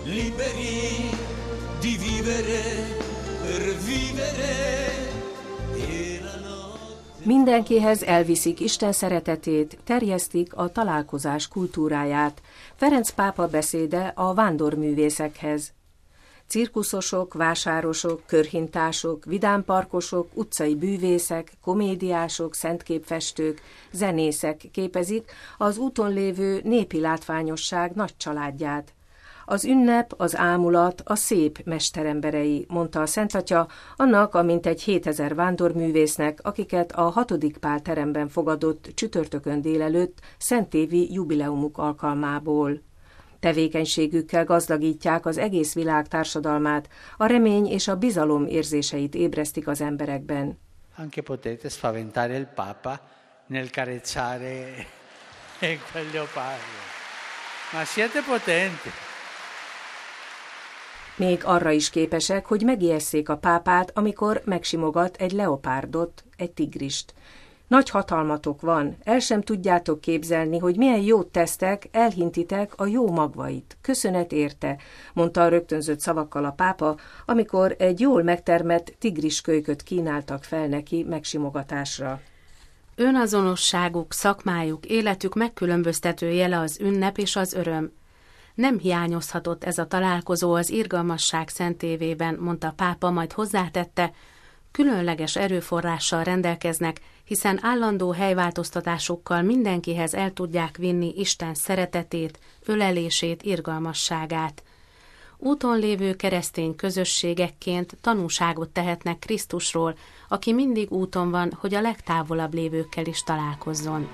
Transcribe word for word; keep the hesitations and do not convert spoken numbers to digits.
liberi di vivere per vivere. Mindenkihez elviszik Isten szeretetét, terjesztik a találkozás kultúráját. Ferenc pápa beszéde a vándorművészekhez. Cirkuszosok, vásárosok, körhintások, vidámparkosok, utcai bűvészek, komédiások, szentképfestők, zenészek képezik az úton lévő népi látványosság nagy családját. Az ünnep, az ámulat, a szép mesteremberei, mondta a Szentatya, annak a mintegy hétezer vándorművésznek, akiket a hatodik Pál teremben fogadott csütörtökön délelőtt szentévi jubileumuk alkalmából. Tevékenységükkel gazdagítják az egész világ társadalmát, a remény és a bizalom érzéseit ébresztik az emberekben. Anche potete spaventare il Papa nel carezzare quel leopardo. Ma siete potenti. Még arra is képesek, hogy megijesszék a pápát, amikor megsimogat egy leopárdot, egy tigrist. Nagy hatalmatok van, el sem tudjátok képzelni, hogy milyen jót tesztek, elhintitek a jó magvait. Köszönet érte, mondta a rögtönzött szavakkal a pápa, amikor egy jól megtermett tigriskölyköt kínáltak fel neki megsimogatásra. Önazonosságuk, szakmájuk, életük megkülönböztető jele az ünnep és az öröm. Nem hiányozhatott ez a találkozó az irgalmasság szentévében, mondta a pápa, majd hozzátette, különleges erőforrással rendelkeznek, hiszen állandó helyváltoztatásukkal mindenkihez el tudják vinni Isten szeretetét, ölelését, irgalmasságát. Úton lévő keresztény közösségekként tanúságot tehetnek Krisztusról, aki mindig úton van, hogy a legtávolabb lévőkkel is találkozzon.